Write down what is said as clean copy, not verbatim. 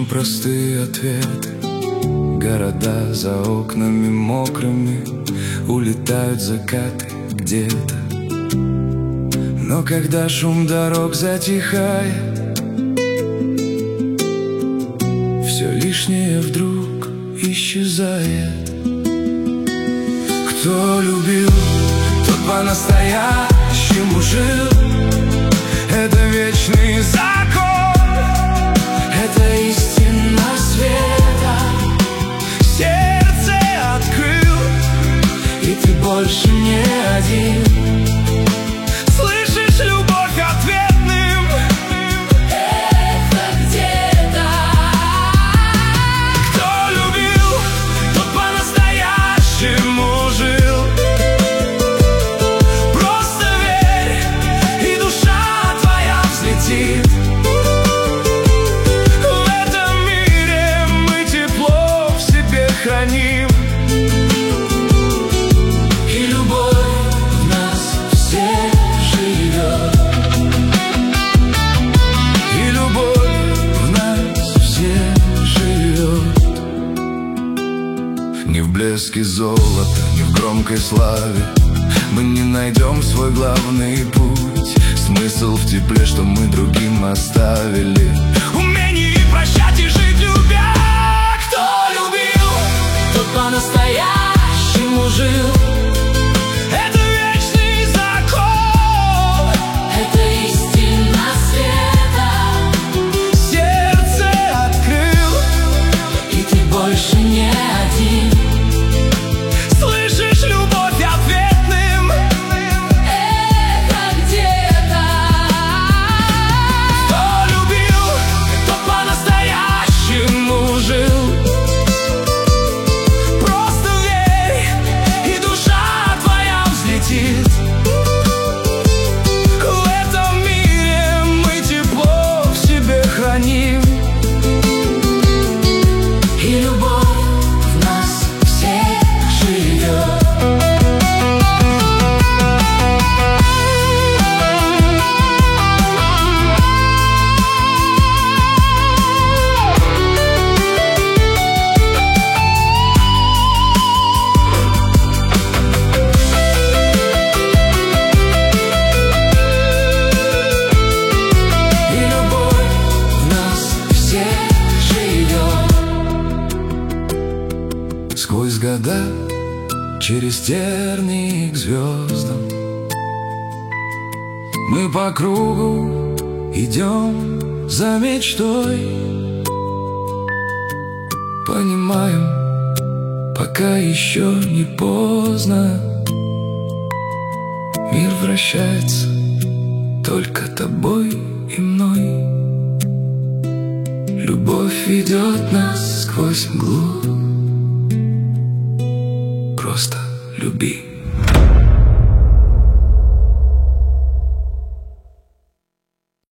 простые ответы. Города за окнами мокрыми, улетают закаты где-то. Но когда шум дорог затихает, все лишнее вдруг исчезает. Кто любил, тот по-настоящему жил. Это вечный закон, это истина света. Сердце открыл, и ты больше не один. Слышишь любовь ответным эхо где-то. Кто любил, тот по-настоящему жил. Просто верь, и душа твоя взлетит. В этом мире мы тепло в себе храним. И любовь в нас все живет. И любовь в нас все живет. Не в блеске золота, не в громкой славе мы не найдем свой главный путь. Смысл в тепле, что мы другим оставили. Умении прощать и жить любя. Кто любил, тот по-настоящему жил. Это вечный закон, это истина света. Сердце открыл, и ты больше не один. Слышишь любовь ответным эхо где-то. Кто любил, тот по-настоящему жил. Просто верь, и душа твоя взлетит. В этом мире мы тепло в себе храним. И любовь в нас всех живет. И любовь в нас всех живет. Сквозь года, через тернии к звездам, мы по кругу идем за мечтой. Понимаем, пока еще не поздно. Мир вращается только тобой и мной. Любовь ведет нас сквозь мглу. Просто люби.